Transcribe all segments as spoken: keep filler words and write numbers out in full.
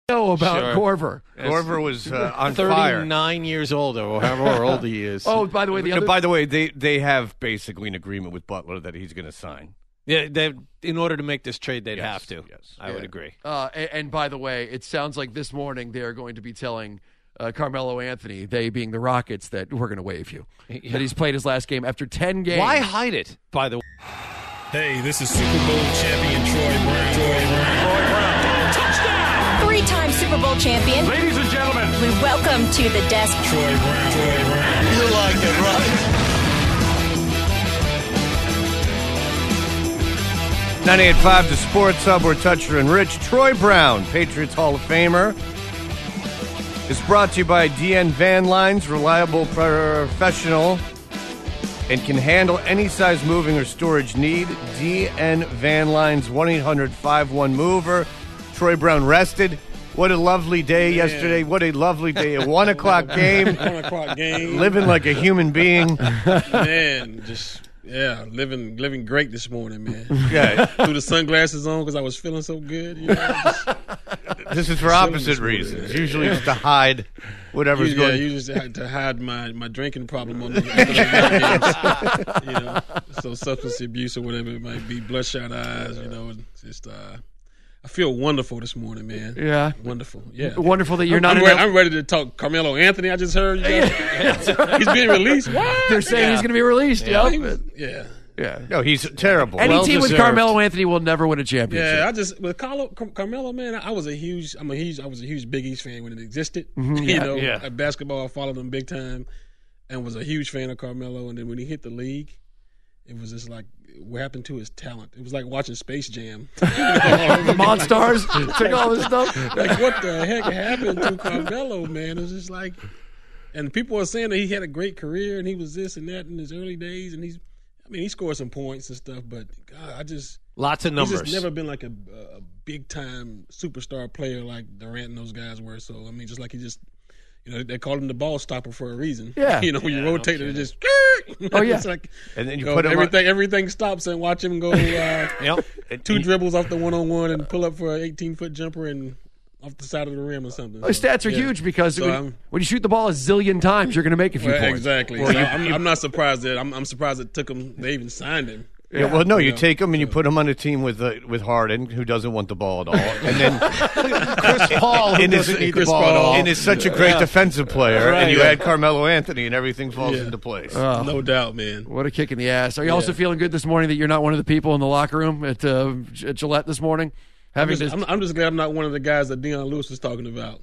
know about Sure. Corver. Corver was uh, on thirty-nine fire. years old, or however old he is. Oh, by the way, the Uh, other By the way, they they have basically an agreement with Butler that he's going to sign. Yeah, they, in order to make this trade, they'd Yes, have to. yes. I would agree. Uh, and, and by the way, it sounds like this morning they are going to be telling uh, Carmelo Anthony, they being the Rockets, that we're going to waive you. Yeah. That he's played his last game after ten games. Why hide it, by the way? Hey, this is Super Bowl champion Troy Brown. Troy Brown. Touchdown! Three-time Super Bowl champion. Ladies and gentlemen, We welcome to the desk Troy Brown. Troy Brown. You like it, right? ninety-eight point five The Sports Hub, where Toucher and Rich. Troy Brown, Patriots Hall of Famer, is brought to you by D N Van Lines, reliable professional, and can handle any size moving or storage need. D N Van Lines, one eight hundred five one mover. Troy Brown rested. What a lovely day Man. yesterday. What a lovely day. A one o'clock game. One o'clock game. Living like a human being. Man, just yeah, living living great this morning, man. Yeah. Threw the sunglasses on because I was feeling so good. You know, just, This is for opposite reasons. Usually it's to hide whatever's you, going yeah, on. you just had to hide my, my drinking problem on the after the games, you know, so substance abuse or whatever it might be, bloodshot eyes, you know, it's just uh, I feel wonderful this morning, man. Yeah. Wonderful. Yeah. Wonderful that you're I'm, not I'm, enough- ready, I'm ready to talk Carmelo Anthony. I just heard you guys, he's being released. What? They're saying yeah. he's going to be released. Yeah, Yeah. he was- yeah. yeah. No, he's terrible. Any Well team with deserved. Carmelo Anthony will never win a championship. Yeah, I just with Carlo, Car- Carmelo, man, I was a huge, I'm a huge, I was a huge Big East fan when it existed. Mm-hmm, you yeah, know, yeah. at basketball, I followed him big time, and was a huge fan of Carmelo. And then when he hit the league, it was just like, what happened to his talent? It was like watching Space Jam. The Monstars took all this stuff. Like, what the heck happened to Carmelo, man? It was just like, and people were saying that he had a great career and he was this and that in his early days, and he's, I mean, he scored some points and stuff, but God, I just. Lots of numbers. He's just never been like a, a big time superstar player like Durant and those guys were. So I mean, just like he just, you know, they called him the ball stopper for a reason. Yeah. you know, when you Yeah, rotate no it, it just. Oh, yeah. it's like, And then you go, put him on- everything. Everything stops and watch him go. Uh, Yep. two dribbles off the one on one and pull up for an eighteen foot jumper and off the side of the rim or something. Those stats are yeah. huge because So when, I'm- when you shoot the ball a zillion times, you're going to make a few Well, points. exactly. Well, So you- I'm, you- I'm not surprised that I'm, I'm surprised it took him. They even signed him. Yeah, well, no, you Yeah. take him and you put him on a team with uh, with Harden, who doesn't want the ball at all, and then Chris Paul, who and is, doesn't need the Chris ball at Paul. all. and is such a great defensive player, Right, and you yeah. add Carmelo Anthony, and everything falls Yeah. into place. No doubt, man. What a kick in the ass. Are you Yeah. also feeling good this morning that you're not one of the people in the locker room at, uh, at Gillette this morning? I'm Having just, to, I'm, I'm just glad I'm not one of the guys that Deion Lewis was talking about.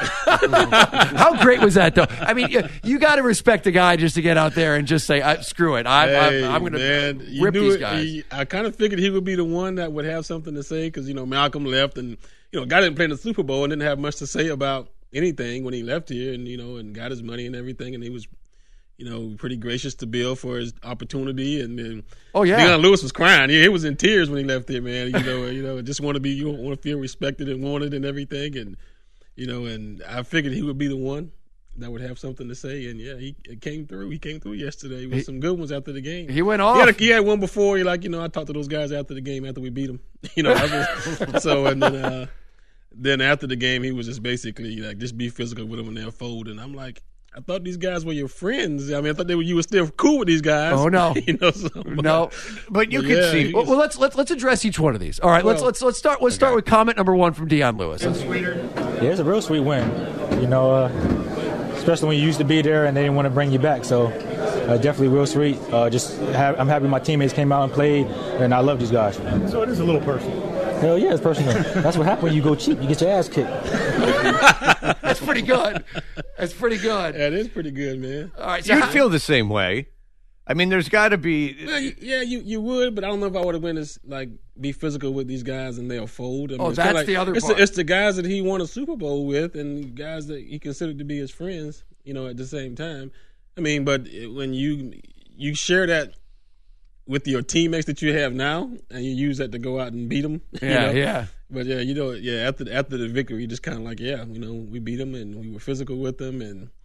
how great was that, though? I mean, you, you got to respect a guy just to get out there and just say, I, screw it. I, Hey, I, I'm going man, to you rip knew these it. guys. He- I kind of figured he would be the one that would have something to say because, you know, Malcolm left and, you know, guy didn't play in the Super Bowl and didn't have much to say about anything when he left here and, you know, and got his money and everything. And he was, you know, pretty gracious to Bill for his opportunity. And then Oh, yeah. Deion Lewis was crying. He, he was in tears when he left here, man. You know, you know, just want to be, you want to feel respected and wanted and everything. And, you know, and I figured he would be the one that would have something to say. And, yeah, he it came through. He came through yesterday with He- some good ones after the game. He went He off. had, a, he had one before. He like, you know, I talked to those guys after the game after we beat them. You know, I was, so and then uh, then after the game, he was just basically like, just be physical with them and they'll fold. And I'm like, I thought these guys were your friends. I mean, I thought they were you were still cool with these guys. Oh, no. you know, so, but- no. But you But can yeah, see. he- Well, well, let's let's let's address each one of these. All right, let's Well- let's let's start. Let's start with comment number one from Deion Lewis. Yeah, it's a real sweet win. You know, uh, especially when you used to be there and they didn't want to bring you back. So uh, definitely real sweet. Uh, just ha- I'm happy my teammates came out and played, and I love these guys. So it is a little personal. Hell yeah, it's personal. That's what happens when you go cheap. You get your ass kicked. That's pretty good. That's pretty good. Yeah, it is pretty good, man. All right, so You'd how- feel the same way. I mean, there's got to be. Yeah, you, yeah, you, you would, but I don't know if I would have went as like be physical with these guys and they'll fold. I mean, Oh, it's kinda that's like, the other it's part. The, it's the guys that he won a Super Bowl with and guys that he considered to be his friends. You know, at the same time. I mean, but when you you share that with your teammates that you have now, and you use that to go out and beat them. Yeah, you know? yeah. But yeah, you know, yeah. After after the victory, you just kind of like, yeah, you know, we beat them and we were physical with them and.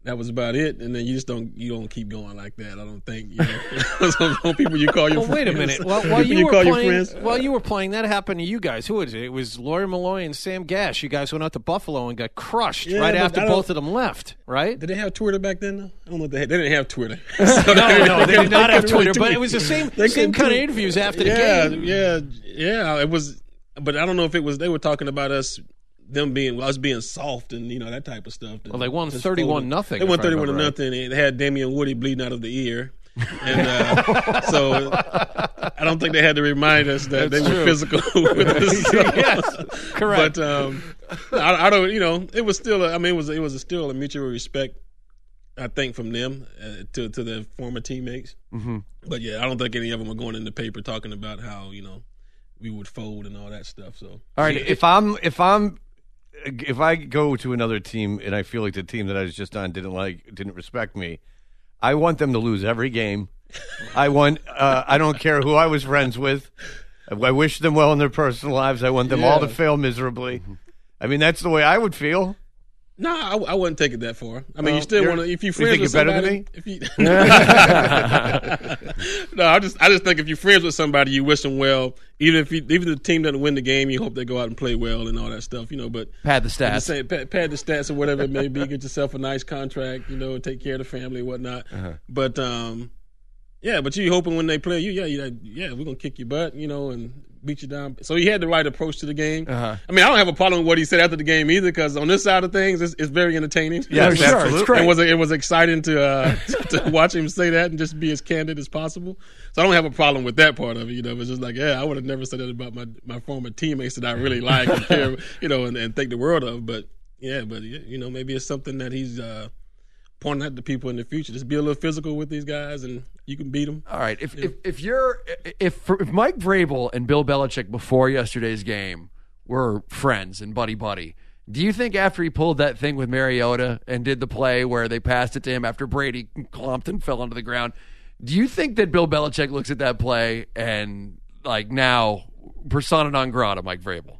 that was about it. And then you just don't you don't keep going like that. I don't think. You know, some, some people you call your Well, friends. wait a minute. Well, while People you, were call your playing, friends. while you were playing, that happened to you guys. Who was it? It was Lawyer Malloy and Sam Gash. You guys went out to Buffalo and got crushed Yeah, right but after I don't- both of them left, right? Did they have Twitter back then? Though? I don't know if they had. They didn't have Twitter. No, no, they did not have couldn't really Twitter, but tweet. it was the same They same couldn't kind of tweet. interviews after the yeah, game. Yeah, yeah, It was, but I don't know if it was. They were talking about us, them being us being soft and you know that type of stuff. Well, they won Just thirty-one folded. nothing, They if won I thirty-one to remember right. nothing. They had Damian Woody bleeding out of the ear, and uh, so I don't think they had to remind us that That's they were true. physical with us. So- Yes, correct. But um, I, I don't. You know, it was still. A, I mean, it was it was a, still a mutual respect. I think from them uh, to to their former teammates. Mm-hmm. But yeah, I don't think any of them were going in the paper talking about how you know we would fold and all that stuff. So All right, if I'm if I'm if I go to another team and I feel like the team that I was just on didn't like didn't respect me, I want them to lose every game. I want uh, I don't care who I was friends with. I wish them well in their personal lives. I want them all to Yeah. fail miserably. I mean, that's the way I would feel. no, I, I wouldn't take it that far. I mean, Well, you still you're- want to if you you friends think with you're better than somebody. If you, no, I just I just think if you're friends with somebody, you wish them well. Even if you, even if the team doesn't win the game, you hope they go out and play well and all that stuff. You know, but Pad the Just stats. say, pad, pad the stats or whatever it may be. Get yourself a nice contract, you know, and take care of the family and whatnot. Uh-huh. But um, yeah, but you hoping when they play you, yeah, yeah, yeah, we're gonna kick your butt, you know, and beat you down. So he had the right approach to the game. Uh-huh. I mean, I don't have a problem with what he said after the game either, because on this side of things, it's, it's very entertaining. Yes, Oh, sure, absolutely. it's great. It was it was exciting to uh, to watch him say that and just be as candid as possible. So I don't have a problem with that part of it. You know, it's just like, yeah, I would have never said that about my my former teammates that I really like and care, you know, and, and think the world of. But yeah, but you know, maybe it's something that he's uh, pointing out to people in the future. Just be a little physical with these guys, and you can beat them. All right, if if, if you're if if Mike Vrabel and Bill Belichick before yesterday's game were friends and buddy buddy, do you think after he pulled that thing with Mariota and did the play where they passed it to him after Brady clumped and fell onto the ground, do you think that Bill Belichick looks at that play and like now persona non grata Mike Vrabel?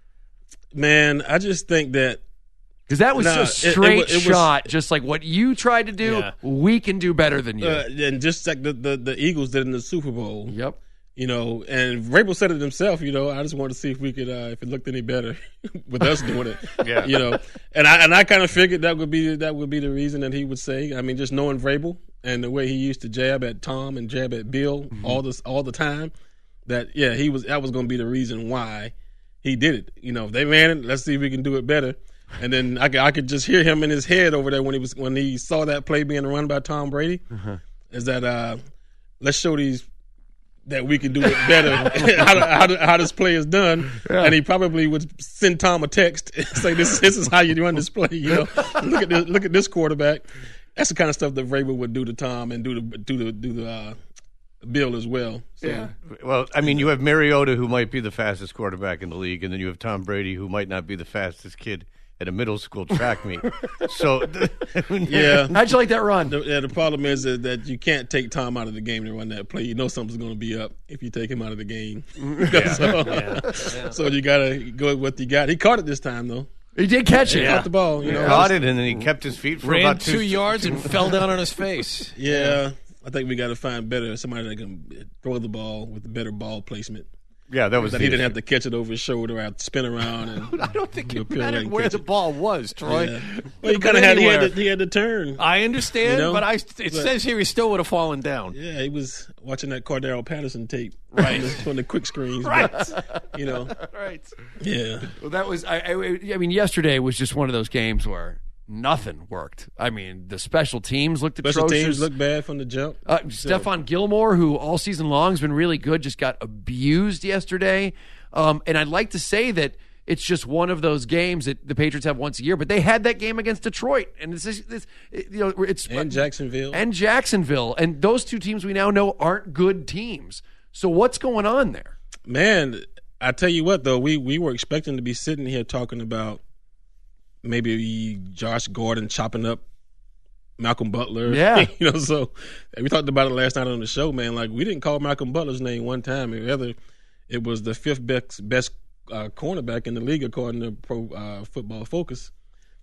Man, I just think that Because that was Nah, a it- it straight wa- it was- shot, just like what you tried to do. Yeah. We can do better than you. uh, and just like the, the the Eagles did in the Super Bowl. yep. You know, and Vrabel said it himself. You know, I just wanted to see if we could, uh, if it looked any better with us doing it. Yeah. You know, and I and I kind of figured that would be that would be the reason that he would say. I mean, just knowing Vrabel and the way he used to jab at Tom and jab at Bill Mm-hmm. all this all the time, that yeah, he was that was going to be the reason why he did it. You know, if they ran it, let's see if we can do it better. And then I could, I could just hear him in his head over there when he was when he saw that play being run by Tom Brady. Is that uh, let's show these that we can do it better. how, to, how, to, how this play is done, and he probably would send Tom a text and say, "This this is how you run this play." You know, look at this, look at this quarterback. That's the kind of stuff that Vrabel would do to Tom and do to do the do the uh, Bill as well. So, Yeah. Well, I mean, you have Mariota, who might be the fastest quarterback in the league, and then you have Tom Brady, who might not be the fastest kid at a middle school track meet. So, yeah. How'd you like that run? The, yeah, the problem is that, that you can't take Tom out of the game to run that play. You know something's going to be up if you take him out of the game. so, so you got to go with what you got. He caught it this time, though. He did catch it. He caught the ball. You know, caught it, and then he kept his feet for Ran about two yards and fell down on his face. Yeah, I think we got to find better somebody that can throw the ball with better ball placement. Yeah, that was That the he didn't issue. have to catch it over his shoulder, or have to spin around. And I don't think do a it pirouette mattered and where catch the it. ball was, Troy. Yeah. Well, he Could've kind been of had he, had anywhere. to, he had to turn. I understand, You know? but I, it But- says here he still would have fallen down. Yeah, he was watching that Cordero Patterson tape, right? On the quick screens, Right. but, you know, Right. yeah. Well, that was. I, I. I mean, yesterday was just one of those games where nothing worked. I mean, the special teams looked Special atrocious. teams look bad from the jump. Uh, Stephon Gilmore, who all season long has been really good, just got abused yesterday. Um, and I'd like to say that it's just one of those games that the Patriots have once a year, but they had that game against Detroit, and it's this, this you know, it's And Jacksonville. and Jacksonville, and those two teams we now know aren't good teams. So what's going on there? Man, I tell you what, though, we, we were expecting to be sitting here talking about maybe Josh Gordon chopping up Malcolm Butler. Yeah. you know, so we talked about it last night on the show, man. Like, we didn't call Malcolm Butler's name one time. Rather, it was the fifth best, best uh, cornerback in the league, according to Pro uh, Football Focus.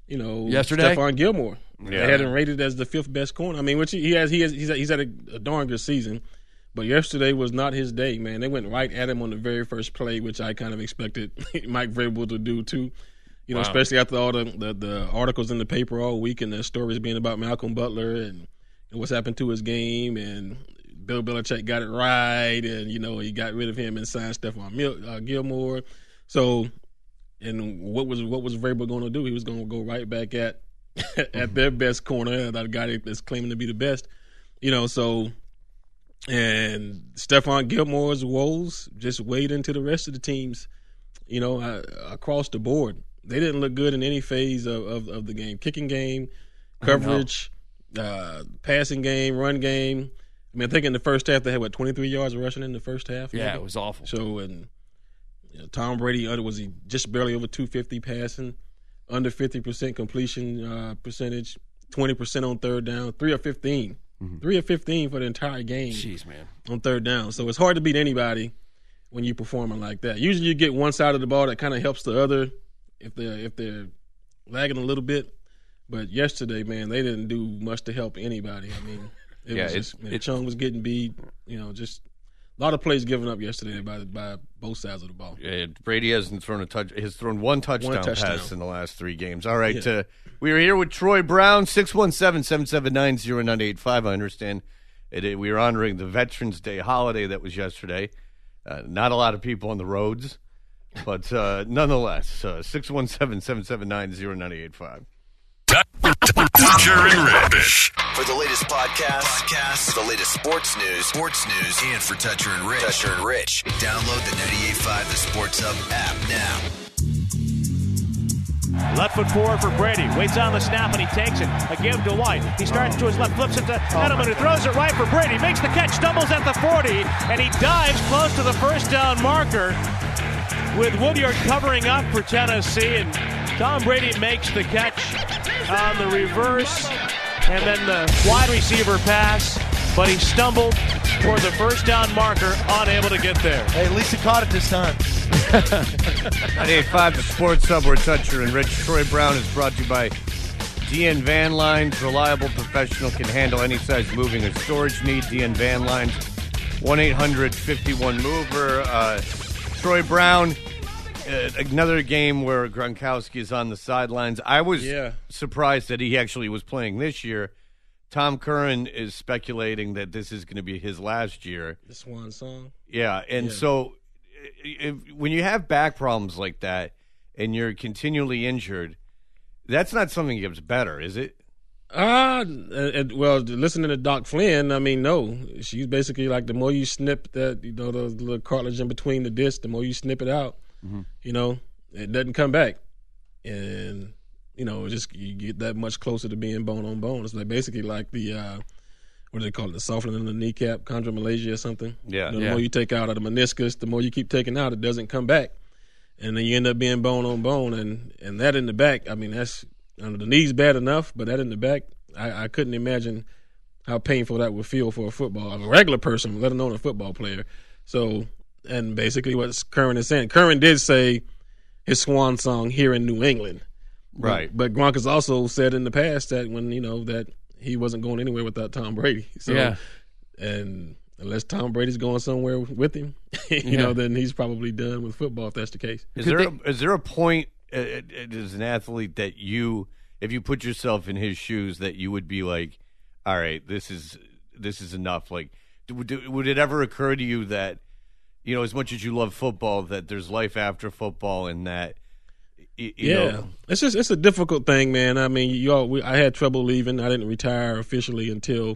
you know, Yesterday? Stephon Gilmore. Yeah. They had him rated as the fifth best corner. I mean, which he has, he has, he's, he's had a, a darn good season. But yesterday was not his day, man. They went right at him on the very first play, which I kind of expected Mike Vrabel to do too. You know, wow. especially after all the, the, the articles in the paper all week and the stories being about Malcolm Butler and, and what's happened to his game, and Bill Belichick got it right, and, you know, he got rid of him and signed Stephon Mil- uh, Gilmore. So, and what was what was Vrabel going to do? He was going to go right back at at their best corner, that guy that's claiming to be the best. You know, so, and Stephon Gilmore's woes just weighed into the rest of the teams, you know, uh, across the board. They didn't look good in any phase of, of, of the game. Kicking game, coverage, uh, passing game, run game. I mean, I think in the first half they had, what, twenty-three yards rushing in the first half? Yeah, maybe? It was awful. So, and you know, Tom Brady, was he just barely over two fifty passing, under fifty percent completion uh, percentage, twenty percent on third down, three of fifteen. Mm-hmm. three of fifteen for the entire game. Jeez, man. On third down. So it's hard to beat anybody when you're performing like that. Usually you get one side of the ball that kind of helps the other if they're if they're lagging a little bit. But yesterday, man, they didn't do much to help anybody. I mean, it yeah, was just, man, it, Chung was getting beat. You know, just a lot of plays given up yesterday by by both sides of the ball. Yeah, Brady hasn't thrown a touch. Has thrown one touchdown, one touchdown. pass in the last three games. All right, Yeah. uh, we are here with Troy Brown, six one seven, seven seven nine, zero nine eight five. I understand it, it, we are honoring the Veterans Day holiday that was yesterday. Uh, not a lot of people on the roads, but uh, nonetheless, uh, six one seven, seven seven nine, zero nine eight five. Toucher and Rich. For the latest podcasts, podcasts, the latest sports news, sports news, and for Toucher and Rich, Toucher and Rich, download the ninety-eight point five The Sports Hub app now. Left foot forward for Brady. Waits on the snap and he takes it. Again to White. He starts to his left, flips it to Edelman, who throws it right for Brady. Makes the catch, stumbles at the forty, and he dives close to the first down marker with Woodyard covering up for Tennessee. And Tom Brady makes the catch on the reverse, and then the wide receiver pass, but he stumbled toward the first down marker, unable to get there. Hey, at least he caught it this time. ninety-eight point five The Sports Hub, where Toucher and Rich. Troy Brown is brought to you by D N Van Lines. Reliable professional, can handle any size moving or storage need. D N Van Lines, one eight hundred fifty-one mover. Uh, Troy Brown, uh, another game where Gronkowski is on the sidelines. I was Yeah. surprised that he actually was playing this year. Tom Curran is speculating that this is going to be his last year. The swan song. Yeah, and Yeah. so if, when you have back problems like that and you're continually injured, that's not something that gets better, is it? Uh, uh, well, listening to Doc Flynn, I mean, no. She's basically like the more you snip that, you know, the little cartilage in between the discs, the more you snip it out, mm-hmm. you know, it doesn't come back. And, you know, just you get that much closer to being bone on bone. It's like basically like the, uh, what do they call it, the softening of the kneecap, chondromalacia or something. Yeah. You know, the yeah. more you take out of the meniscus, the more you keep taking out, it doesn't come back. And then you end up being bone on bone. And, and that in the back, I mean, that's, I don't know, the knee's bad enough, but that in the back, I, I couldn't imagine how painful that would feel for a football, a regular person, let alone a football player. So, and basically what Curran is saying, Curran did say his swan song here in New England. Right. But, but Gronk has also said in the past that when, you know, that he wasn't going anywhere without Tom Brady. So, yeah. And unless Tom Brady's going somewhere with him, you yeah. know, then he's probably done with football if that's the case. Is there, a, is there a point uh, as an athlete that you, if you put yourself in his shoes, that you would be like, all right, this is this is enough? Like, would, would it ever occur to you that, you know, as much as you love football, that there's life after football and that, you, you yeah, know, it's just it's a difficult thing, man. I mean, you all, we, I had trouble leaving. I didn't retire officially until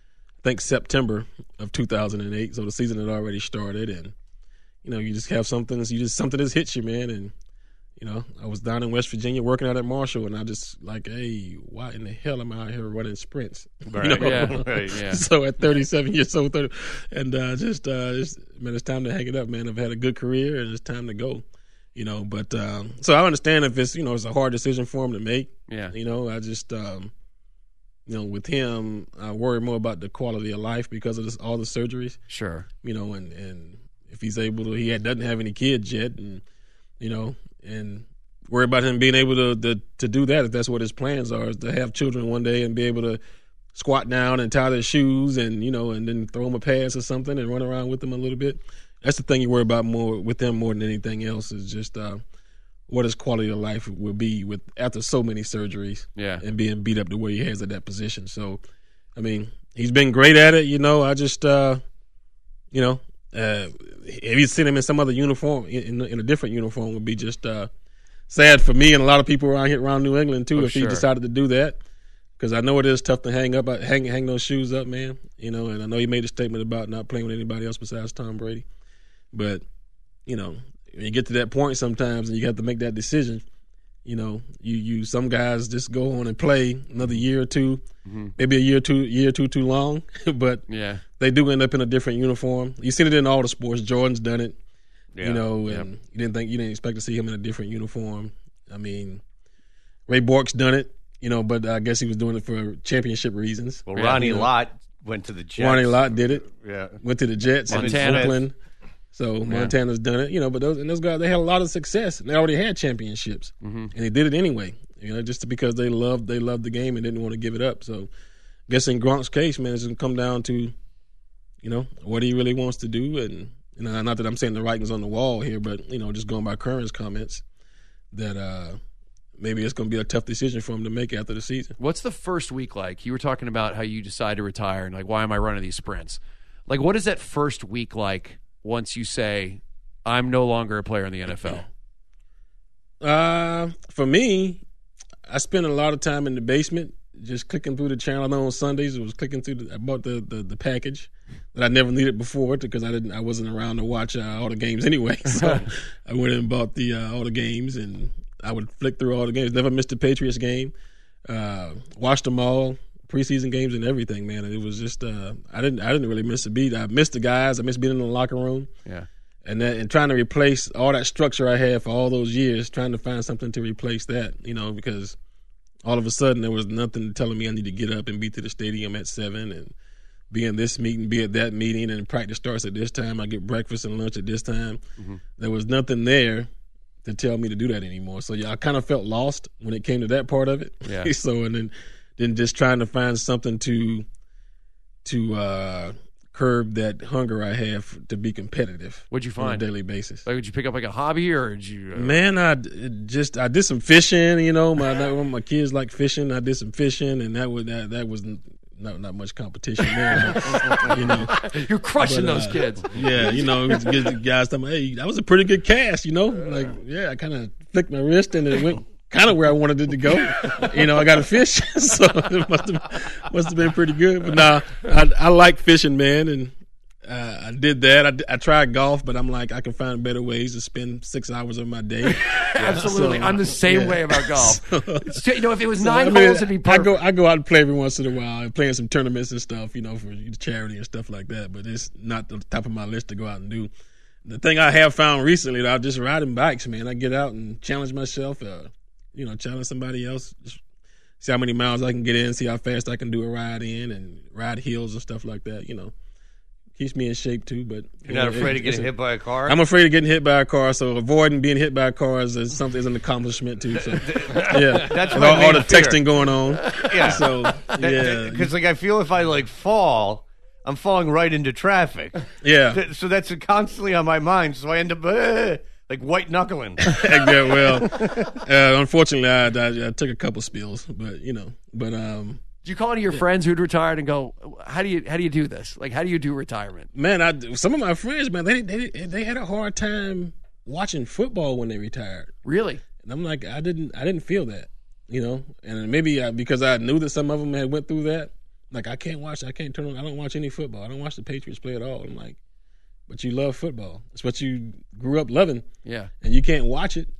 I think September of two thousand eight. So the season had already started, and you know, you just have something. You just something just hits you, man. And you know, I was down in West Virginia working out at Marshall, and I just like, hey, why in the hell am I out here running sprints? Right. You know? Yeah. Right. Yeah. So at thirty-seven years old, thirty, and uh, just, uh, just man, it's time to hang it up, man. I've had a good career, and it's time to go. You know, but um, so I understand if it's, you know, it's a hard decision for him to make. Yeah. You know, I just, um, you know, with him, I worry more about the quality of life because of this, all the surgeries. Sure. You know, and, and if he's able to, he had, doesn't have any kids yet, and you know, and worry about him being able to, to to do that if that's what his plans are, is to have children one day and be able to squat down and tie their shoes and, you know, and then throw them a pass or something and run around with them a little bit. That's the thing you worry about more with them more than anything else, is just uh, what his quality of life will be with after so many surgeries yeah. and being beat up the way he has at that position. So, I mean, he's been great at it. You know, I just, uh, you know, uh, if you seen him in some other uniform, in, in a different uniform, would be just uh, sad for me and a lot of people around here around New England too, oh, if sure. he decided to do that. Because I know it is tough to hang up, hang hang those shoes up, man. You know, and I know he made a statement about not playing with anybody else besides Tom Brady. But, you know, when you get to that point sometimes and you have to make that decision, you know, you, you some guys just go on and play another year or two, mm-hmm. maybe a year or two, year or two too long, but yeah. they do end up in a different uniform. You've seen it in all the sports. Jordan's done it, yeah. you know, and yeah. you didn't think you didn't expect to see him in a different uniform. I mean, Ray Bork's done it. You know, but I guess he was doing it for championship reasons. Well, Ronnie you know. Lott went to the Jets. Ronnie Lott did it. Yeah, went to the Jets in Oakland. So Montana's done it. You know, but those and those guys, they had a lot of success. And they already had championships, mm-hmm. and they did it anyway. You know, just because they loved they loved the game and didn't want to give it up. So, I guess in Gronk's case, man, it's going to come down to, you know, what he really wants to do, and you know, not that I'm saying the writing's on the wall here, but you know, just going by Curran's comments, that. uh Maybe it's going to be a tough decision for him to make after the season. What's the first week like? You were talking about how you decide to retire and, like, why am I running these sprints? Like, what is that first week like once you say, I'm no longer a player in the N F L? Uh, for me, I spent a lot of time in the basement just clicking through the channel. I know on Sundays it was clicking through the, I bought the, the, the package that I never needed before because I didn't I wasn't around to watch uh, all the games anyway. So I went and bought the uh, all the games, and I would flick through all the games. Never missed a Patriots game. Uh, watched them all, preseason games and everything, man. And it was just uh, I didn't I didn't really miss a beat. I missed the guys. I missed being in the locker room. Yeah. And that, and trying to replace all that structure I had for all those years, trying to find something to replace that, you know, because all of a sudden there was nothing telling me I need to get up and be to the stadium at seven and be in this meeting, be at that meeting, and practice starts at this time. I get breakfast and lunch at this time. Mm-hmm. There was nothing there to tell me to do that anymore. So yeah, I kind of felt lost when it came to that part of it. Yeah. so and then then just trying to find something to to uh, curb that hunger I have to be competitive. What'd you find on a daily basis? Like, would you pick up like a hobby, or did you? Uh... Man, I just I did some fishing. You know, my my kids like fishing. I did some fishing, and that was that that was. Not not much competition there, but, you know. You're crushing but, uh, those kids. Yeah, you know, the guys tell me, hey, that was a pretty good cast, you know. Like, yeah, I kind of flicked my wrist and it went kind of where I wanted it to go. You know, I got a fish, so it must have must have been pretty good. But nah, I, I like fishing, man, and uh, I did that. I, I tried golf, but I'm like, I can find better ways to spend six hours of my day. Absolutely, so, I'm the same yeah. way about golf. So, it's, you know, if it was nine so, I mean, holes, it'd be perfect. I go, I go out and play every once in a while, and playing some tournaments and stuff, you know, for charity and stuff like that. But it's not the top of my list to go out and do. The thing I have found recently, that I'm just riding bikes, man. I get out and challenge myself, uh, you know, challenge somebody else. Just see how many miles I can get in, see how fast I can do a ride in, and ride hills and stuff like that, you know. Keeps me in shape too, but you're not afraid it, of getting hit by a car. I'm afraid of getting hit by a car, so avoiding being hit by cars is something is an accomplishment too. So yeah, that's all, all the fear. texting going on. Yeah, so yeah, because like I feel if I like fall, I'm falling right into traffic. Yeah, so that's constantly on my mind. So I end up uh, like white knuckling. Yeah, well, uh, unfortunately, I, I, I took a couple spills, but you know, but um. Do you call any of your yeah. friends who'd retired and go, how do you how do you do this? Like, how do you do retirement? Man, I, some of my friends, man, they, they they had a hard time watching football when they retired. Really? And I'm like, I didn't I didn't feel that, you know. And maybe I, because I knew that some of them had went through that. Like, I can't watch, I can't turn on, I don't watch any football. I don't watch the Patriots play at all. I'm like, but you love football. It's what you grew up loving. Yeah. And you can't watch it.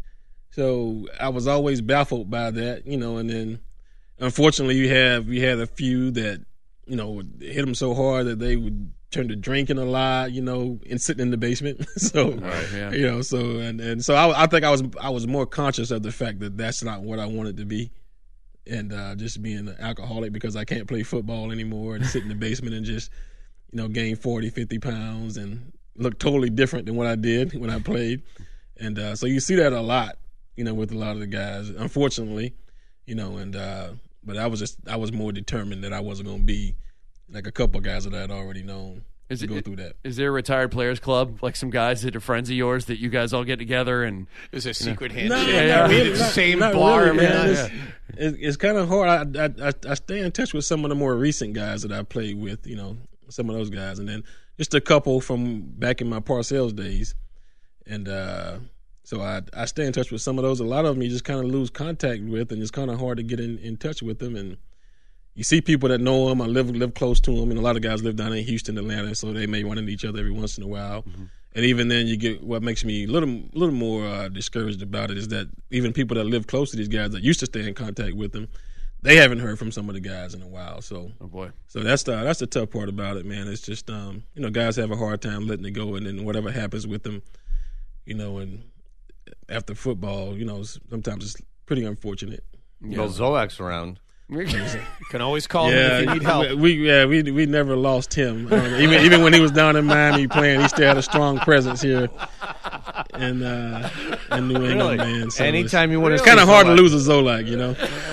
So I was always baffled by that, you know, and then unfortunately, you have you had a few that, you know, would hit them so hard that they would turn to drinking a lot, you know, and sitting in the basement. so, right, yeah. you know, so and, and so I, I think I was I was more conscious of the fact that that's not what I wanted to be, and uh, just being an alcoholic because I can't play football anymore and sit in the basement and just, you know, gain forty, fifty pounds and look totally different than what I did when I played, and uh, so you see that a lot. you know, with a lot of the guys, unfortunately, you know, and uh, but I was just I was more determined that I wasn't going to be like a couple of guys that I had already known is to it, go through that. Is there a retired players club, like some guys that are friends of yours that you guys all get together and There's a secret No, handshake. not yeah, really, At the not- same not bar really, every man. night. It's, it's, it's kind of hard. I, I I I stay in touch with some of the more recent guys that I played with. You know, some of those guys, and then just a couple from back in my Parcells days, and uh, so I I stay in touch with some of those. A lot of them you just kind of lose contact with, and it's kind of hard to get in, in touch with them. And you see people that know them, I live live close to them, and a lot of guys live down in Houston, Atlanta, so they may run into each other every once in a while. Mm-hmm. And even then, you get what makes me a little little more uh, discouraged about it is that even people that live close to these guys that used to stay in contact with them, they haven't heard from some of the guys in a while. So, oh boy, so that's the that's the tough part about it, man. It's just um, you know, guys have a hard time letting it go, and then whatever happens with them, you know, and after football, you know, sometimes it's pretty unfortunate. Yeah. Well, Zolak's around. You can always call yeah, him if you need help. We yeah we we never lost him. Um, even even when he was down in Miami playing, he still had a strong presence here in uh, in New England, really? man. So anytime you want to, it's kind of hard to lose a Zolak, you know.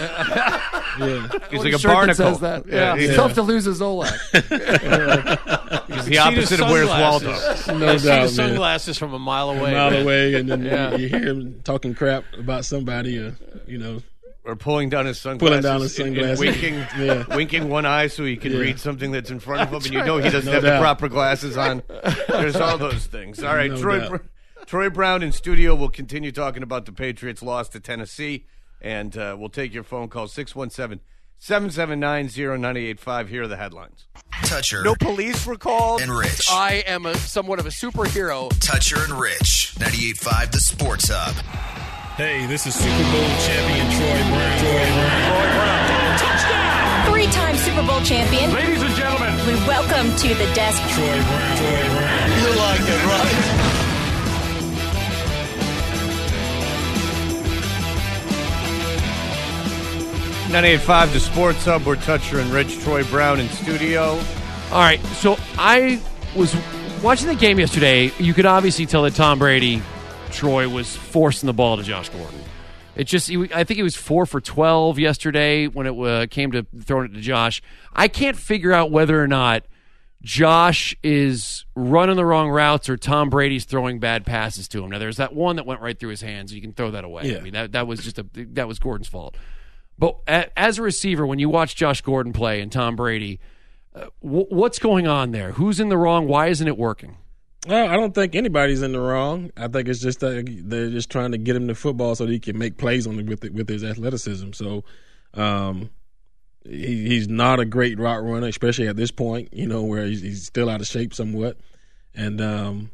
Yeah, he's like a shirt that barnacle. says that. Yeah, it's Yeah. tough to lose a Zolak. He's the opposite of Where's Waldo. no I see doubt, the man. sunglasses from a mile away. A mile away, and then Yeah. you, you hear him talking crap about somebody, or you know. Or pulling down his sunglasses. Pulling down his and- sunglasses. And winking, Yeah. winking one eye so he can Yeah. read something that's in front of him, and you know he doesn't No have doubt. the proper glasses on. There's all those things. All right, No Troy, doubt. Br- Troy Brown in studio. We'll continue talking about the Patriots' loss to Tennessee, and uh, we'll take your phone call, six one seven, seven seven nine, zero nine eight five. Here are the headlines. Toucher No police were called. and Rich. I am a, somewhat of a superhero. Toucher and Rich. ninety-eight point five The Sports Hub. Hey, this is Super Bowl champion Troy Brown. Troy Brown. Touchdown! Three-time Super Bowl champion. Ladies and gentlemen, We welcome to the desk Troy Brown. Troy Brown. You like it, right? ninety-eight point five The Sports Hub. We're Toucher and Rich. Troy Brown in studio. All right, so I was watching the game yesterday. You could obviously tell that Tom Brady, Troy, was forcing the ball to Josh Gordon. It just, he, I think he was four for twelve yesterday when it uh, came to throwing it to Josh. I can't figure out whether or not Josh is running the wrong routes or Tom Brady's throwing bad passes to him. Now, there's that one that went right through his hands. You can throw that away. Yeah. I mean, that that was just a that was Gordon's fault. But a, as a receiver, when you watch Josh Gordon play and Tom Brady, uh, w- what's going on there? Who's in the wrong? Why isn't it working? Well, I don't think anybody's in the wrong. I think it's just that they're just trying to get him the football so that he can make plays on it with it, with his athleticism. So, um, he, he's not a great route runner, especially at this point. You know, where he's, he's still out of shape somewhat, and um,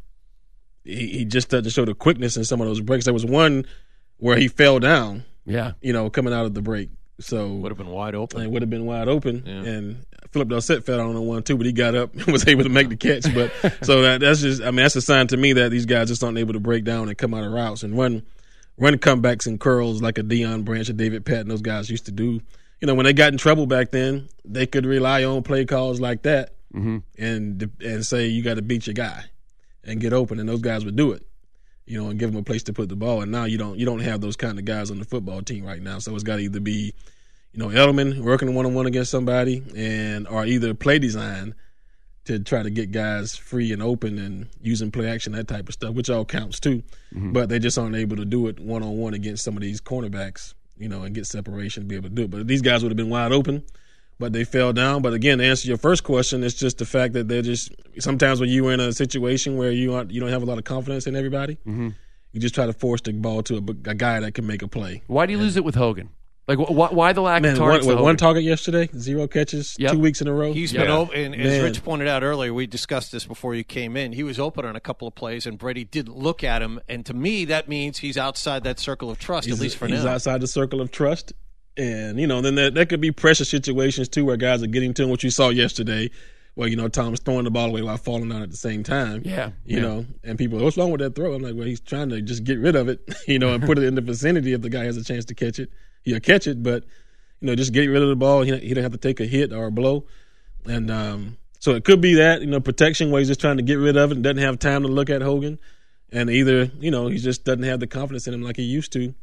he, he just doesn't show the quickness in some of those breaks. There was one where he fell down. Yeah, You know, coming out of the break. So Would have been wide open. it would have been wide open, Yeah. and Philip Dorsett fell on the one too, but he got up and was able to make the catch. But so that, that's just, I mean, that's a sign to me that these guys just aren't able to break down and come out of routes and run, run comebacks and curls like a Deion Branch or David Patton. Those guys used to do. You know, when they got in trouble back then, they could rely on play calls like that mm-hmm. and and say you got to beat your guy and get open, and those guys would do it. You know, and give them a place to put the ball. And now you don't you don't have those kind of guys on the football team right now. So it's got to either be, you know, Edelman working one on one against somebody, and or either play design to try to get guys free and open and using play action, that type of stuff, which all counts too. Mm-hmm. But they just aren't able to do it one on one against some of these cornerbacks, you know, and get separation, be able to do it. But these guys would have been wide open, but they fell down. But again, to answer your first question, it's just the fact that they're just sometimes when you're in a situation where you aren't you don't have a lot of confidence in everybody, Mm-hmm. you just try to force the ball to a, a guy that can make a play. Why do you lose it with Hogan? Like, wh- wh- why the lack Man, of one, targets? to with one Hogan? target yesterday, zero catches, Yep. two weeks in a row. He's Yeah. been open, and as Man. Rich pointed out earlier, we discussed this before you came in. He was open on a couple of plays, and Brady didn't look at him. And to me, that means he's outside that circle of trust, he's, at least for he's now. outside the circle of trust. And, you know, then there, there could be pressure situations, too, where guys are getting to him, which you saw yesterday, where, you know, Tom's throwing the ball away while falling down at the same time. Yeah, You yeah. know, and people, what's wrong with that throw? I'm like, well, he's trying to just get rid of it, you know, and put it in the vicinity if the guy has a chance to catch it. He'll catch it, but, you know, just get rid of the ball. He, he don't have to take a hit or a blow. And um, so it could be that, you know, protection where he's just trying to get rid of it and doesn't have time to look at Hogan. And either, you know, he just doesn't have the confidence in him like he used to.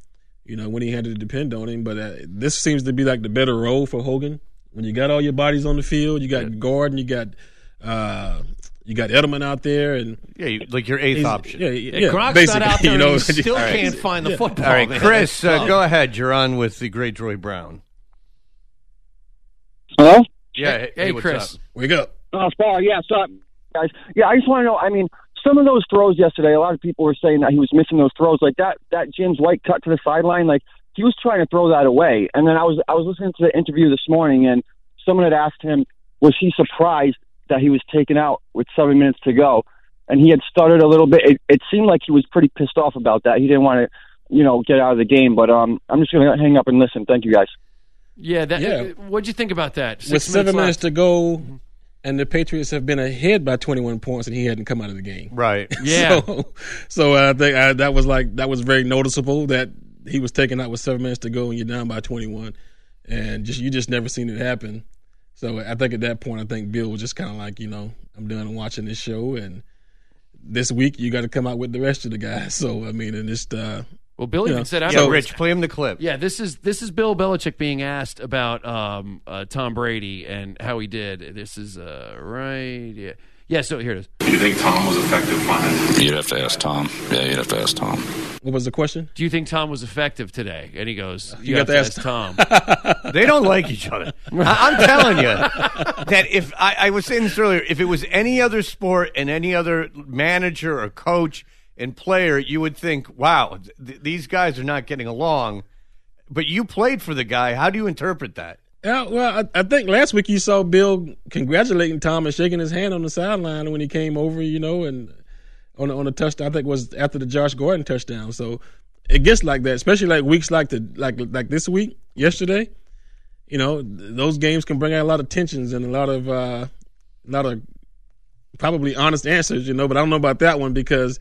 you know, when he had to depend on him. But uh, this seems to be like the better role for Hogan. When you got all your bodies on the field, you got yeah. Gordon, you got uh, you got Edelman out there, and yeah, you, like your eighth option. Yeah, yeah, yeah Gronk's not out there, you know, and he still right. can't find the yeah. football. All right, man. Chris, uh, go ahead. You're on with the great Troy Brown. Hello? Yeah, hey, hey what's Chris, up? Wake up. Oh, sorry. Yeah, sorry, guys. Yeah, I just want to know. I mean, some of those throws yesterday, a lot of people were saying that he was missing those throws, like that. That James White cut to the sideline, like he was trying to throw that away. And then I was I was listening to the interview this morning, and someone had asked him, was he surprised that he was taken out with seven minutes to go? And he had stuttered a little bit. It, it seemed like he was pretty pissed off about that. He didn't want to, you know, get out of the game. But um, I'm just going to hang up and listen. Thank you, guys. Yeah, that, yeah. What'd you think about that? Six with seven minutes, minutes to go, and the Patriots have been ahead by twenty-one points, and he hadn't come out of the game. Right. Yeah. so, so I think I, that was like that was very noticeable that he was taken out with seven minutes to go, and you're down by twenty-one, and just you just never seen it happen. So I think at that point, I think Bill was just kind of like, you know, I'm done watching this show, and this week you got to come out with the rest of the guys. So I mean, and just. Uh, Well, Bill even said, "I yeah, Rich, play him the clip." Yeah, this is this is Bill Belichick being asked about um, uh, Tom Brady and how he did. This is uh, right. Yeah, yeah. So here it is. Do you think Tom was effective fine? You'd have to ask Tom. Yeah, you'd have to ask Tom. What was the question? Do you think Tom was effective today? And he goes, "You, you have got to to ask, ask Tom." They don't like each other. I, I'm telling you that if I, I was saying this earlier, if it was any other sport and any other manager or coach and player, you would think, wow, th- these guys are not getting along. But you played for the guy. How do you interpret that? Yeah, well, I, I think last week you saw Bill congratulating Tom and shaking his hand on the sideline when he came over, you know, and on on a touchdown. I think it was after the Josh Gordon touchdown. So it gets like that, especially like weeks like the like like this week, yesterday. You know, those games can bring out a lot of tensions and a lot of uh, a lot of probably honest answers, you know. But I don't know about that one because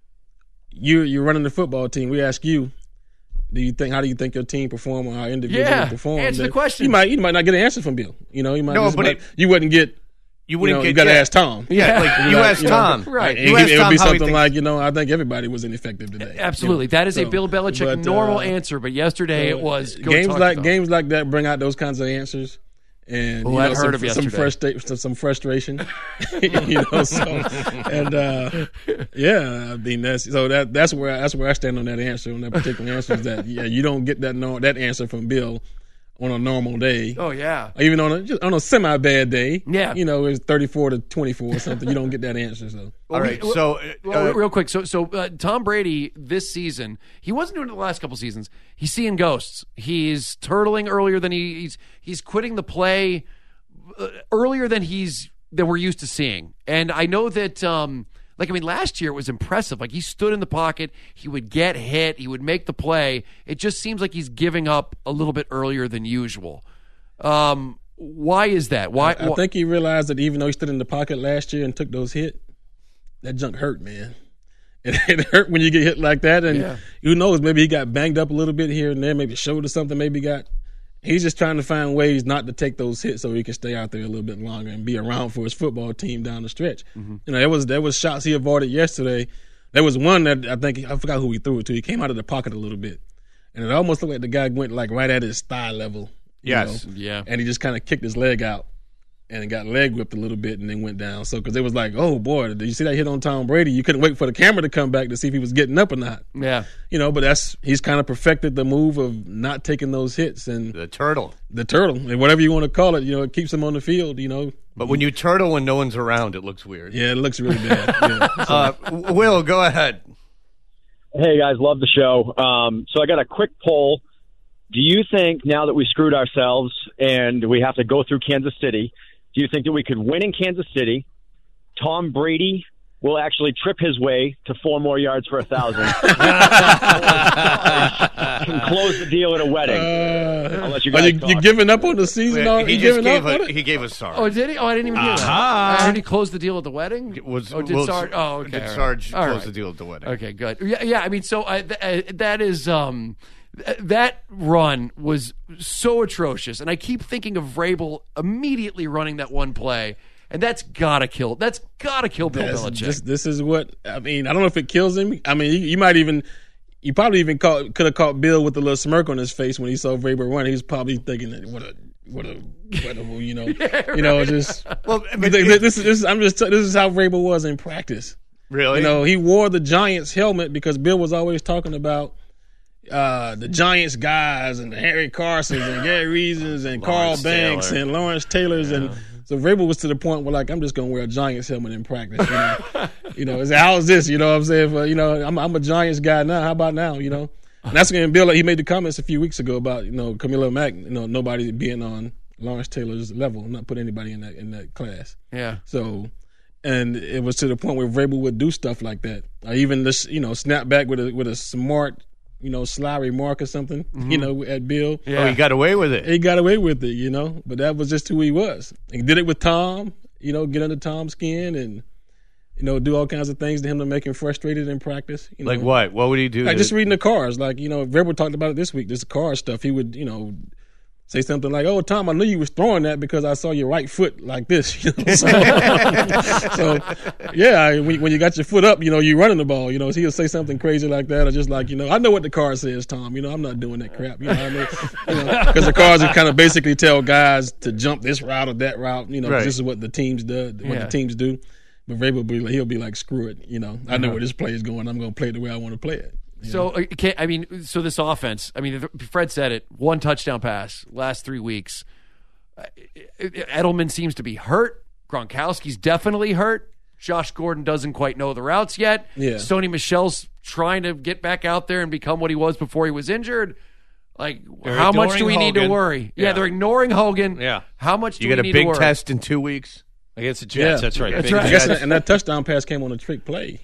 you you're running the football team. We ask you, do you think how do you think your team perform or our individual yeah, perform? Answer the that, question. You might you might not get an answer from Bill. You know, you might no, just, but might, it, you wouldn't get. You wouldn't you know, get. You got to yeah. ask Tom. Yeah, like you like, asked you Tom, know, right? And You he, asked it would Tom be how he something thinks. like, you know, I think everybody was ineffective today. Absolutely, you know? that is so, a Bill Belichick but, normal uh, answer. But yesterday so it was go games talk like to Tom. games like that bring out those kinds of answers. And well, you know, I've some, heard of some, yesterday. frustra- some frustration, you know. So, and uh, yeah, I mean that's so that that's where that's where I stand on that answer on that particular answer is that yeah you don't get that no, that answer from Bill on a normal day. Oh yeah, even on a just on a semi bad day. Yeah, you know it's thirty four to twenty four or something. You don't get that answer. So all right, well, so uh, well, real quick, so so uh, Tom Brady this season he wasn't doing it the last couple seasons. He's seeing ghosts. He's turtling earlier than he, he's he's quitting the play earlier than he's than we're used to seeing. And I know that um like I mean last year it was impressive. Like he stood in the pocket, he would get hit, he would make the play. It just seems like he's giving up a little bit earlier than usual. Um why is that? Why I, I think he realized that even though he stood in the pocket last year and took those hits, that junk hurt, man. It, it hurt when you get hit like that, and yeah. who knows, maybe he got banged up a little bit here and there, maybe shoulder something, maybe got he's just trying to find ways not to take those hits so he can stay out there a little bit longer and be around for his football team down the stretch. Mm-hmm. You know, there was there was shots he avoided yesterday. There was one that I think I forgot who he threw it to. He came out of the pocket a little bit, and it almost looked like the guy went like right at his thigh level. Yes, know? yeah, and he just kind of kicked his leg out and got leg whipped a little bit and then went down. So because it was like, oh boy, did you see that hit on Tom Brady? You couldn't wait for the camera to come back to see if he was getting up or not. Yeah, you know, but that's he's kind of perfected the move of not taking those hits and the turtle, the turtle, and whatever you want to call it. You know, it keeps him on the field. You know, but when you turtle when no one's around, it looks weird. Yeah, it looks really bad. Yeah. So. uh, Will, go ahead. Hey guys, love the show. Um, so I got a quick poll. Do you think now that we screwed ourselves and we have to go through Kansas City, do you think that we could win in Kansas City? Tom Brady will actually trip his way to four more yards for a thousand. Can close the deal at a wedding. Uh, I'll let you guys are you, talk. you giving up on the season? Well, he he just giving gave up a, on it? he gave us Sarge. Oh, did he? Oh, I didn't even hear Uh-huh. that. Uh, did he close the deal at the wedding? It was, oh, did Will, Sarge? Oh, okay. Did all right. Sarge All close right. the deal at the wedding? Okay, good. Yeah, yeah. I mean, so I, th- uh, that is um, th- that run was so atrocious, and I keep thinking of Vrabel immediately running that one play, and that's gotta kill. That's gotta kill Bill That's- Belichick. This, this is what I mean. I don't know if it kills him. I mean, you, you might even you probably even caught, could have caught Bill with a little smirk on his face when he saw Vrabel run. He was probably thinking, "What a, what a, what a, you know, yeah, you know, right. just." Well, this, this, this is I'm just this is how Vrabel was in practice. Really? You know, he wore the Giants helmet because Bill was always talking about uh, the Giants guys and the Harry Carsons and Gary Reasons and Carl Banks Taylor. and Lawrence Taylors Yeah. and so Vrabel was to the point where like I'm just gonna wear a Giants helmet in practice. You know, you know, it's, how's this? You know what I'm saying? But, you know, I'm I'm a Giants guy now. How about now? You know, and that's when Bill he made the comments a few weeks ago about you know Camilo Mack. You know, nobody being on Lawrence Taylor's level, not put anybody in that in that class. Yeah. So. And it was to the point where Vrabel would do stuff like that. Or even this, you know, snap back with a with a smart, you know, sly remark or something, Mm-hmm. you know, at Bill. Yeah. Oh, he got away with it. He got away with it, you know. But that was just who he was. He did it with Tom, you know, get under Tom's skin and, you know, do all kinds of things to him to make him frustrated in practice. You know? Like what? What would he do? Like to- just reading the cars. Like, you know, Vrabel talked about it this week, this car stuff. He would, you know, say something like, "Oh, Tom, I knew you was throwing that because I saw your right foot like this." You know? So, so, yeah, when, when you got your foot up, you know, you running the ball. You know, so he'll say something crazy like that, or just like, you know, I know what the car says, Tom. You know, I'm not doing that crap. You know, I know, you know, because the cars would kind of basically tell guys to jump this route or that route. You know, 'cause Right. this is what the teams do, what Yeah. the teams do. But Vrabel will be like, he'll be like, "Screw it." You know, I know Uh-huh. where this play is going. I'm going to play it the way I want to play it. So, uh, can, I mean, so this offense, I mean, Fred said it, one touchdown pass last three weeks. Uh, Edelman seems to be hurt. Gronkowski's definitely hurt. Josh Gordon doesn't quite know the routes yet. Yeah. Sony Michel's trying to get back out there and become what he was before he was injured. Like, They're how much do we ignoring need to Hogan. worry? Yeah, Yeah. they're ignoring Hogan. Yeah. How much do You we get a need big to worry? test in two weeks. Against the Jets, Yeah. that's right. That's Big right. I guess, Jets. and that touchdown pass came on a trick play.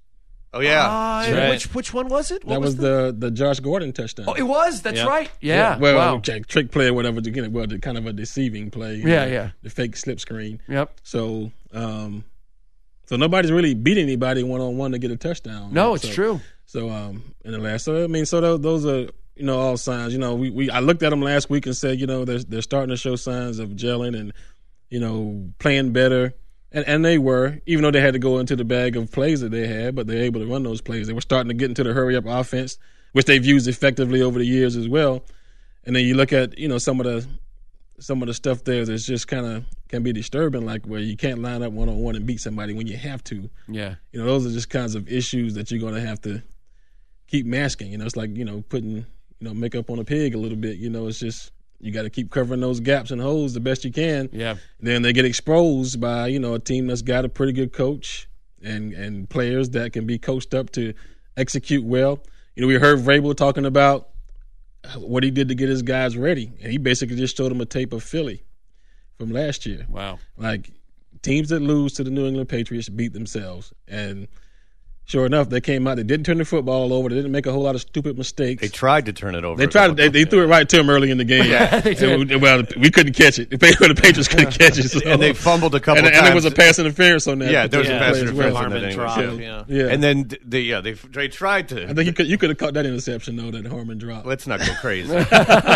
Oh yeah. Uh, right. Which which one was it? What That was the the Josh Gordon touchdown. Oh, it was. That's Yeah. right. Yeah. Well, wow. okay, trick play or whatever. To get it, well, the kind of a deceiving play. you Yeah, know, yeah. The fake slip screen. Yep. So, um, so nobody's really beat anybody one on one to get a touchdown. No, right? it's So- true. So, um, in the last, so I mean, so those, those are you know all signs. You know, we, we I looked at them last week and said, you know, they're they're starting to show signs of gelling and you know playing better. And and they were, even though they had to go into the bag of plays that they had, but they were able to run those plays. They were starting to get into the hurry-up offense, which they've used effectively over the years as well. And then you look at, you know, some of the some of the stuff there that's just kind of can be disturbing, like where you can't line up one-on-one and beat somebody when you have to. Yeah. You know, those are just kinds of issues that you're going to have to keep masking. You know, it's like, you know, putting, you know, makeup on a pig a little bit. You know, it's just you got to keep covering those gaps and holes the best you can. Yeah. Then they get exposed by, you know, a team that's got a pretty good coach and and players that can be coached up to execute well. You know, we heard Vrabel talking about what he did to get his guys ready, and he basically just showed them a tape of Philly from last year. Wow. Like, teams that lose to the New England Patriots beat themselves. And sure enough, they came out. They didn't turn the football over. They didn't make a whole lot of stupid mistakes. They tried to turn it over. They tried. They, they threw it right to him early in the game. Yeah, they And we- well, we couldn't catch it. The Patriots couldn't catch it. So. And they fumbled a couple and, times. And there was a pass interference on that. Yeah, there was a pass play as interference well. on that anyway. Harmon Yeah. dropped, yeah. And then th- they yeah they they tried to. I think you could you could have caught that interception though that Harmon dropped. Let's not go crazy. All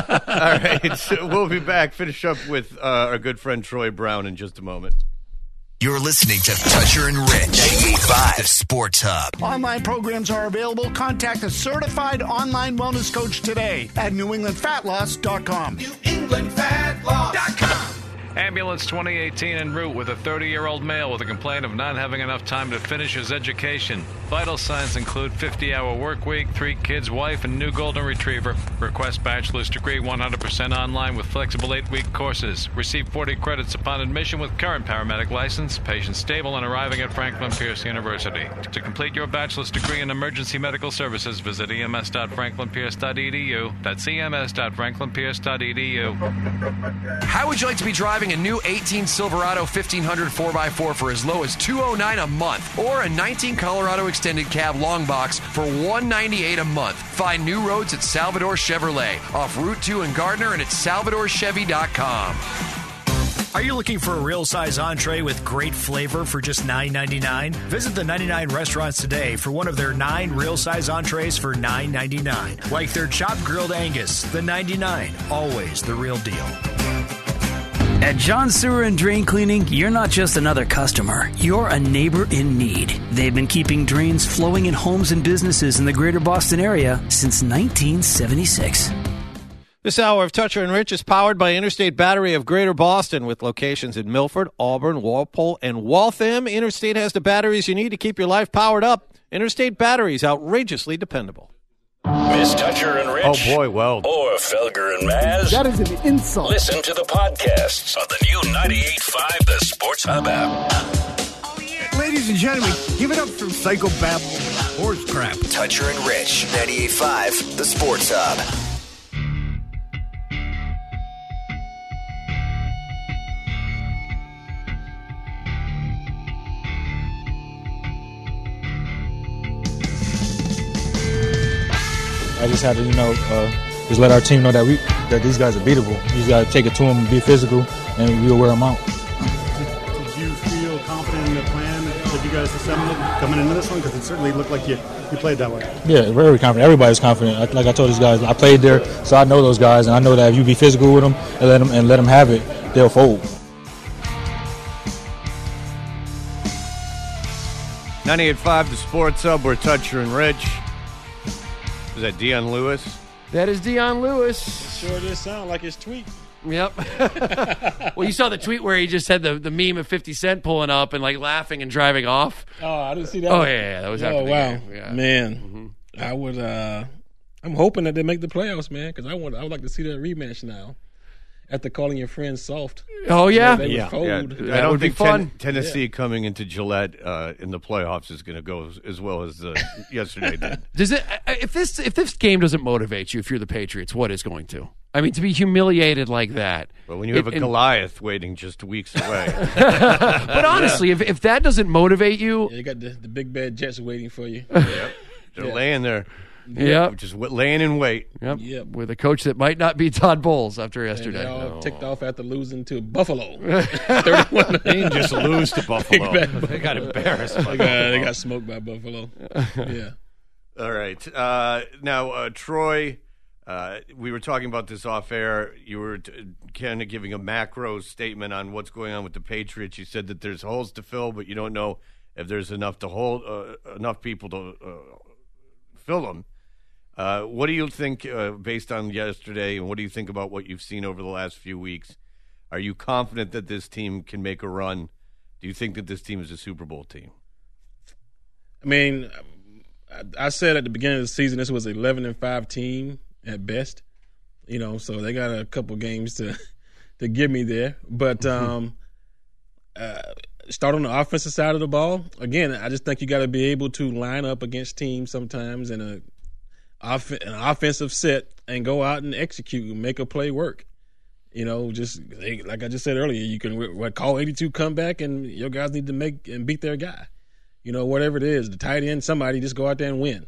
right, so we'll be back. Finish up with uh, our good friend Troy Brown in just a moment. You're listening to Toucher and Rich, ninety-eight point five The Sports Hub. Online programs are available. Contact a certified online wellness coach today at new england fat loss dot com. new england fat loss dot com. Ambulance twenty eighteen en route with a thirty-year-old male with a complaint of not having enough time to finish his education. Vital signs include fifty-hour work week, three kids, wife, and new golden retriever. Request bachelor's degree one hundred percent online with flexible eight-week courses. Receive forty credits upon admission with current paramedic license. Patient stable and arriving at Franklin Pierce University. To complete your bachelor's degree in emergency medical services, visit e m s dot franklin pierce dot e d u. That's e m s dot franklin pierce dot e d u. How would you like to be driving a new eighteen Silverado fifteen hundred four by four for as low as two hundred nine dollars a month, or a nineteen Colorado extended cab long box for one hundred ninety-eight dollars a month? Find new roads at Salvador Chevrolet off Route two in Gardner and at salvador chevy dot com. Are you looking for a real-size entree with great flavor for just nine ninety-nine? Visit the ninety-nine restaurants today for one of their nine real-size entrees for nine ninety-nine. Like their chopped grilled Angus, the ninety-nine, always the real deal. At John Sewer and Drain Cleaning, you're not just another customer. You're a neighbor in need. They've been keeping drains flowing in homes and businesses in the greater Boston area since nineteen seventy-six. This hour of Toucher and Rich is powered by Interstate Battery of Greater Boston with locations in Milford, Auburn, Walpole, and Waltham. Interstate has the batteries you need to keep your life powered up. Interstate Batteries, outrageously dependable. Miss Toucher and Rich. Oh, boy, well. Or Felger and Maz. That is an insult. Listen to the podcasts on the new ninety-eight point five The Sports Hub app. Ladies and gentlemen, give it up for psychobabble horse crap. Toucher and Rich, ninety-eight point five The Sports Hub. I just had to, you know, uh, just let our team know that we that these guys are beatable. You just got to take it to them and be physical, and we'll wear them out. Did, did you feel confident in the plan that you guys assembled coming into this one? Because it certainly looked like you, you played that way. Yeah, very confident. Everybody's confident. I, like I told these guys, I played there, so I know those guys, and I know that if you be physical with them and let them and let them have it, they'll fold. ninety-eight point five The Sports Hub. We're Toucher and Rich. Is that Dion Lewis? That is Dion Lewis. It sure does sound like his tweet. Yep. Well, you saw the tweet where he just had the, the meme of fifty Cent pulling up and like laughing and driving off. Oh, I didn't see that. Oh, one. yeah, yeah, that was oh, after the wow. game. Yeah. Man, mm-hmm. I would. Uh, I'm hoping that they make the playoffs, man, because I want. I would like to see that rematch now. After calling your friends soft. Oh yeah, they yeah. would yeah. fold. I don't would think be fun. ten- Tennessee Yeah. coming into Gillette uh, in the playoffs is going to go as, as well as uh, yesterday did. Does it? If this if this game doesn't motivate you, if you're the Patriots, what is going to? I mean, to be humiliated like that. But when you have it, a Goliath waiting just weeks away. But honestly, if if that doesn't motivate you, Yeah, you got the, the big bad Jets waiting for you. Yep. They're Yeah. laying there. Yep. Just w- laying in wait. Yep. Yep. With a coach that might not be Todd Bowles after And yesterday. they all No. ticked off after losing to Buffalo. They didn't just lose to Buffalo. They got embarrassed by They got, they Buffalo. got smoked by Buffalo. Yeah. All right. Uh, now, uh, Troy, uh, we were talking about this off air. You were t- kind of giving a macro statement on what's going on with the Patriots. You said that there's holes to fill, but you don't know if there's enough to hold, uh, enough people to uh, fill them. Uh, what do you think, uh, based on yesterday, and what do you think about what you've seen over the last few weeks? Are you confident that this team can make a run? Do you think that this team is a Super Bowl team? I mean, I, I said at the beginning of the season this was an eleven and five team at best. You know, so they got a couple games to to give me there. But um, uh, start on the offensive side of the ball. Again, I just think you got to be able to line up against teams sometimes in a off- an offensive set and go out and execute and make a play work. You know, just like I just said earlier, you can what, call eighty-two comeback and your guys need to make and beat their guy. You know, whatever it is, the tight end, somebody just go out there and win.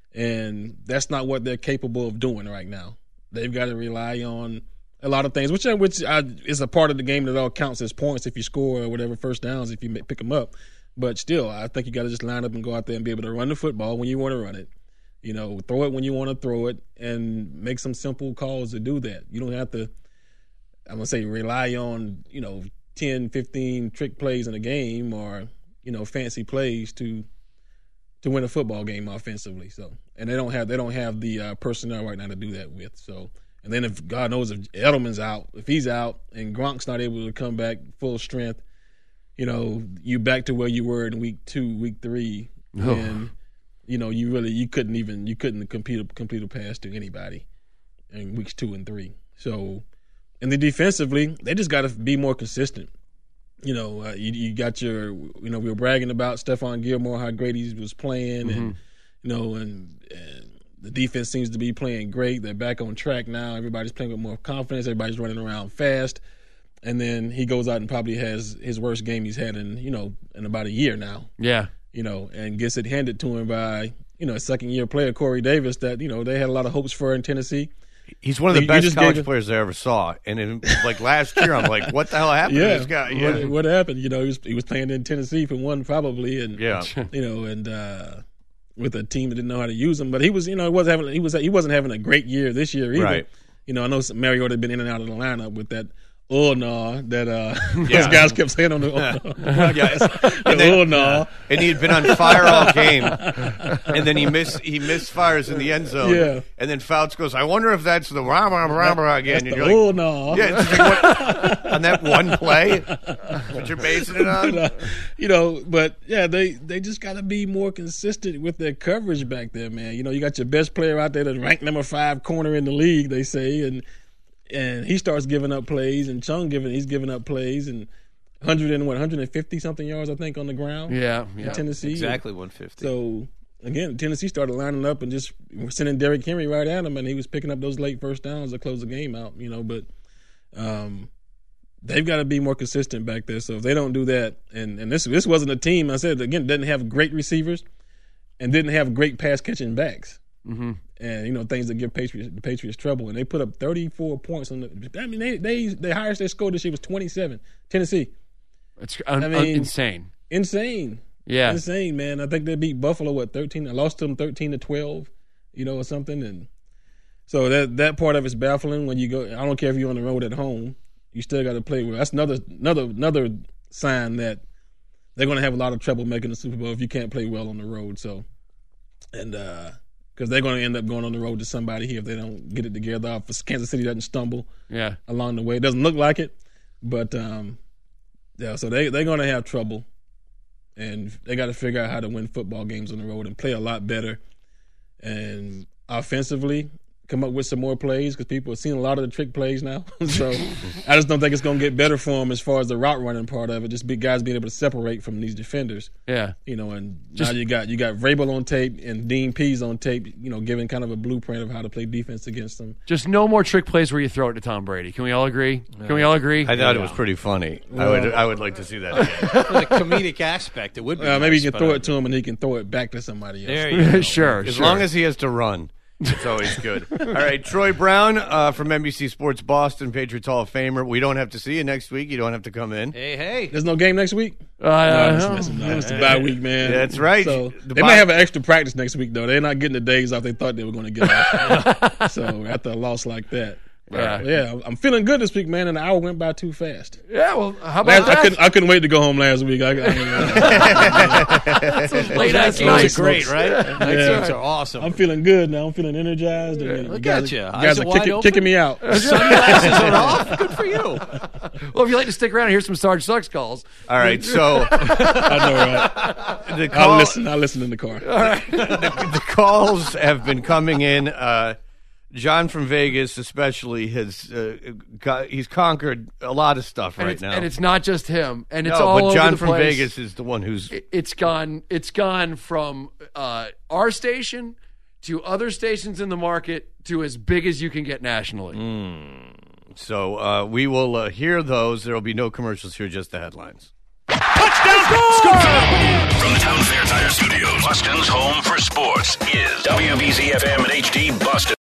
And that's not what they're capable of doing right now. They've got to rely on a lot of things, which which I, is a part of the game that all counts as points if you score or whatever first downs if you pick them up. But still, I think you got to just line up and go out there and be able to run the football when you want to run it. You know, throw it when you want to throw it and make some simple calls to do that. You don't have to, I'm going to say, rely on, you know, ten, fifteen trick plays in a game or, you know, fancy plays to to win a football game offensively. So, and they don't have they don't have the uh, personnel right now to do that with. So, and then if God knows if Edelman's out, if he's out and Gronk's not able to come back full strength, you know, you back to where you were in week two, week three, Oh. and you know you really you couldn't even you couldn't complete a, complete a pass to anybody in weeks two and three. So, and then defensively, they just got to be more consistent. You know, uh, you, you got your, you know, we were bragging about Stephon Gilmore, how great he was playing, Mm-hmm. and, you know, and, and the defense seems to be playing great. They're back on track now. Everybody's playing with more confidence. Everybody's running around fast. And then he goes out and probably has his worst game he's had in, you know, in about a year now. Yeah. You know, and gets it handed to him by, you know, a second-year player, Corey Davis, that, you know, they had a lot of hopes for in Tennessee. He's one of the You- you best just college gave him- players I ever saw. And in, like last year, I'm like, what the hell happened yeah. to this guy? Yeah. What, what happened? You know, he was, he was playing in Tennessee for one probably, and Yeah. you know, and uh, with a team that didn't know how to use him. But he was, you know, he wasn't having he was he wasn't having a great year this year either. Right. You know, I know Mariota had been in and out of the lineup with that oh no, that uh, Yeah. those guys kept saying on the oh, no. Yes. the, And then- oh no, and he had been on fire all game, and then he miss he misfires in the end zone. Yeah. And then Fouts goes, "I wonder if that's the rah rah rah rah again." That's And the you're oh like, no, "Yeah, it's like, what, on that one play, that's what you're basing it on." But, uh, you know, but yeah, they they just got to be more consistent with their coverage back there, man. You know, you got your best player out there that's ranked number five corner in the league, they say, and and he starts giving up plays, and Chung giving he's giving up plays, and one hundred and what one hundred fifty something yards I think on the ground. Yeah, in yeah. Tennessee, Exactly one hundred fifty. So again, Tennessee started lining up and just sending Derrick Henry right at him, and he was picking up those late first downs to close the game out. You know, but um, they've got to be more consistent back there. So if they don't do that, and and this this wasn't a team, I said again, didn't have great receivers and didn't have great pass catching backs. Mm-hmm. And you know things that give Patriots the Patriots trouble, and they put up thirty-four points on the. I mean, they they the highest they scored this year was twenty-seven. Tennessee, It's un- I un- mean, insane. insane, Yeah. insane, man. I think they beat Buffalo what thirteen. I lost to them thirteen to twelve, you know, or something. And so that that part of it's baffling when you go. I don't care if you're on the road at home, you still got to play well. That's another another another sign that they're going to have a lot of trouble making the Super Bowl if you can't play well on the road. So, and. uh Because they're going to end up going on the road to somebody here if they don't get it together. If Kansas City doesn't stumble Yeah. along the way. It doesn't look like it, but um, yeah. So they they're going to have trouble, and they got to figure out how to win football games on the road and play a lot better, and offensively come up with some more plays because people have seen a lot of the trick plays now. So I just don't think it's going to get better for them as far as the route running part of it. Just big guys being able to separate from these defenders. Yeah. You know, and Just- now you got you got Vrabel on tape and Dean Pease on tape. You know, giving kind of a blueprint of how to play defense against them. Just no more trick plays where you throw it to Tom Brady. Can we all agree? Can we all agree? I thought it was pretty funny. I would I would like to see that again. For the comedic aspect, it would be. Uh, maybe nice, you can but throw I- it to him and he can throw it back to somebody else. There you go. Sure, As sure. long as he has to run. It's always good. All right, Troy Brown uh, from N B C Sports Boston, Patriots Hall of Famer. We don't have to see you next week. You don't have to come in. Hey, hey. There's no game next week. Uh, no, it's, it's, it's the bye week, man. That's right. So The they bye- might have an extra practice next week, though. They're not getting the days off they thought they were going to get off. So after a loss like that, Yeah. yeah, I'm feeling good this week, man. And the hour went by too fast. Yeah, well, how about Last, that? I couldn't. I couldn't wait to go home last week. I, I, Late Nights ass night. are great, right? Night Yeah. games are awesome. I'm feeling good now. I'm feeling energized. And Look guys, at you. You Eyes guys are are wide kicking, open. kicking me out. Sunglasses are off. Good for you. Well, if you like to stick around, here's some Sarge Sucks calls. All right, so I know, right? the, I'll call, listen. I'll listen in the car. the, the calls have been coming in. Uh, John from Vegas, especially, has uh, got, he's conquered a lot of stuff And right it's, now. and it's not just him. And it's no, all but over John the from place. Vegas is the one who's It- It's gone. It's gone from uh, our station to other stations in the market to as big as you can get nationally. so. Uh, we will uh, hear those. There will be no commercials here, just the headlines. From the Town Fair Tire Studios, Boston's home for sports is W B Z F M and H D Boston.